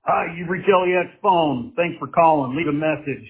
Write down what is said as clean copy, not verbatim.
Hi, you've reached LEX phone. Thanks for calling. Leave a message.